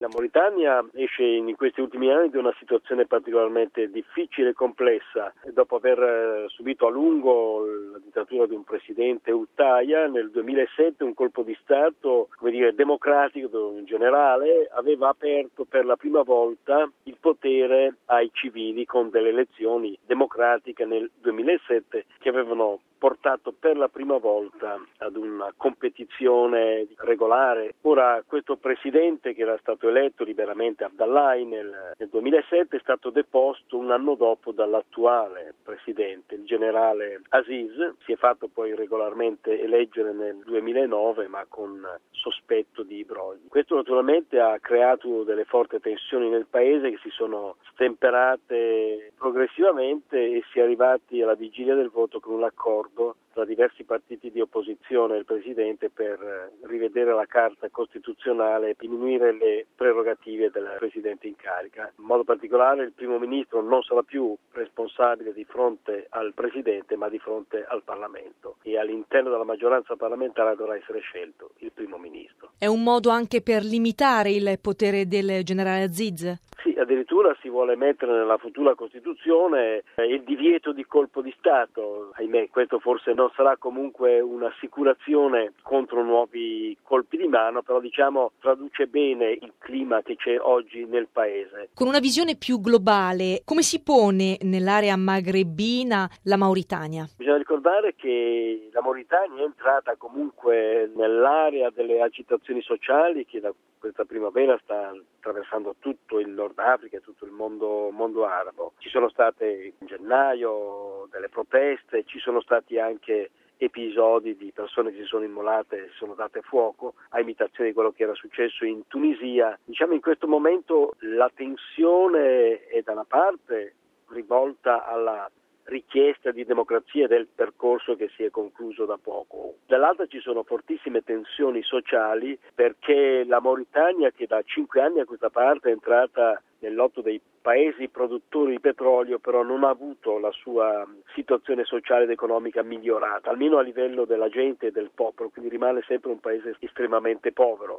La Mauritania esce in questi ultimi anni da una situazione particolarmente difficile e complessa. Dopo aver subito a lungo la dittatura di un presidente Oultaya, nel 2007 un colpo di Stato, democratico in generale, aveva aperto per la prima volta il potere ai civili con delle elezioni democratiche nel 2007 che avevano portato per la prima volta ad una competizione regolare. Ora questo presidente, che era stato eletto liberamente Abdallahi nel 2007, è stato deposto un anno dopo dall'attuale presidente, il generale Aziz. Si è fatto poi regolarmente eleggere nel 2009, ma con sospetto di brogli. Questo naturalmente ha creato delle forti tensioni nel paese che si sono stemperate progressivamente e si è arrivati alla vigilia del voto con un accordo tra diversi partiti di opposizione del Presidente per rivedere la Carta Costituzionale e diminuire le prerogative del Presidente in carica. In modo particolare il Primo Ministro non sarà più responsabile di fronte al Presidente ma di fronte al Parlamento, e all'interno della maggioranza parlamentare dovrà essere scelto il Primo Ministro. È un modo anche per limitare il potere del generale Aziz? Sì, addirittura si vuole mettere nella futura Costituzione il divieto di colpo di Stato. Ahimè, questo forse non sarà comunque un'assicurazione contro nuovi colpi di mano, però traduce bene il clima che c'è oggi nel paese. Con una visione più globale, come si pone nell'area magrebina la Mauritania? Bisogna ricordare che la Mauritania è entrata comunque nell'area delle agitazioni sociali che da questa primavera sta attraversando tutto il Nord Africa e tutto il mondo arabo. Ci sono state in gennaio delle proteste, ci sono stati anche episodi di persone che si sono immolate e si sono date fuoco, a imitazione di quello che era successo in Tunisia. In questo momento la tensione è da una parte rivolta alla richiesta di democrazia del percorso che si è concluso da poco. Dall'altra ci sono fortissime tensioni sociali perché la Mauritania, che da 5 anni a questa parte è entrata nel lotto dei paesi produttori di petrolio, però non ha avuto la sua situazione sociale ed economica migliorata, almeno a livello della gente e del popolo, quindi rimane sempre un paese estremamente povero.